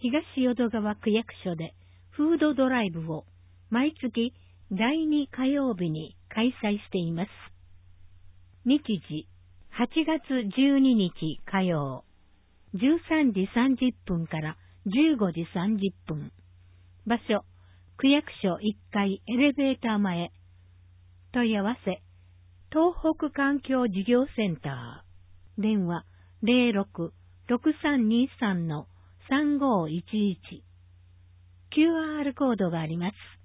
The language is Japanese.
東淀川区役所でフードドライブを毎月第2火曜日に開催しています。日時、8月12日火曜、13時30分から15時30分。場所、区役所1階エレベーター前。問い合わせ、東北環境事業センター。電話、06-6323-3511。QR コードがあります。